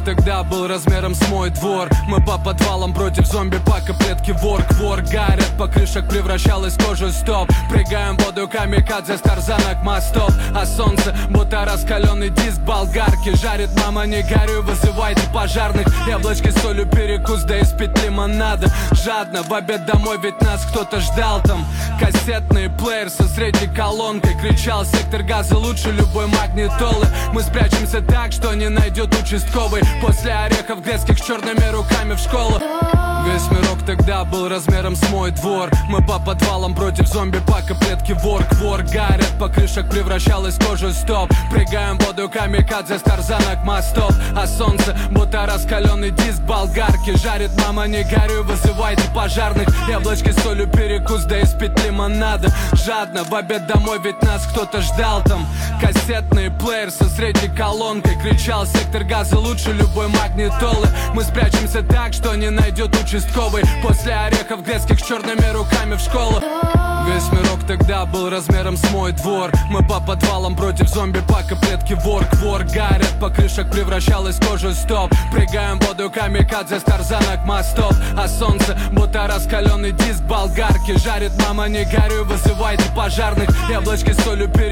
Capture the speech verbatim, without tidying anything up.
тогда был размером с мой двор. Мы по подвалам против зомби-пака, предки вор-квор. Гарят по крышах, превращалась в кожу стоп. Прыгаем в воду камикадзе с тарзанок мостов. А солнце, будто раскаленный диск болгарки. Жарит мама, не горюй, вызывайте пожарных. Яблочки с солью, перекус, да испить лимонада. Жадно в обед домой, ведь нас кто-то ждал там. Кассетный плеер со средней колонкой. Кричал: сектор газа лучше любой магнитолы. Мы спрячемся так, что не найдет участковый. После орехов грецких с черными руками в школу. Весь мирок тогда был размером с мой двор. Мы по подвалам против зомби-пака, предки вор-квор. Гарят по крышах, превращалась в кожу стоп. Прыгаем в воду камикадзе с тарзанок мостов. А солнце, будто раскаленный диск болгарки. Жарит мама, не горюй, вызывайте пожарных. Яблочки с солью, перекус, да испить лимонада. Жадно в обед домой, ведь нас кто-то ждал там. Кассетный плеер со средней колонкой. Кричал: сектор газа лучше любой магнитолы. Мы спрячемся так, что не найдет участковый. После орехов грецких с черными руками в школу. Весь мирок тогда был размером с мой двор. Мы по подвалам против зомби-пака, предки вор-квор. Гарят по крышах, превращалась в кожу стоп. Прыгаем в воду камикадзе с тарзанок мостов. А солнце, будто раскаленный диск болгарки. Жарит мама, не горюй, вызывайте пожарных. Яблочки с солью, перекус.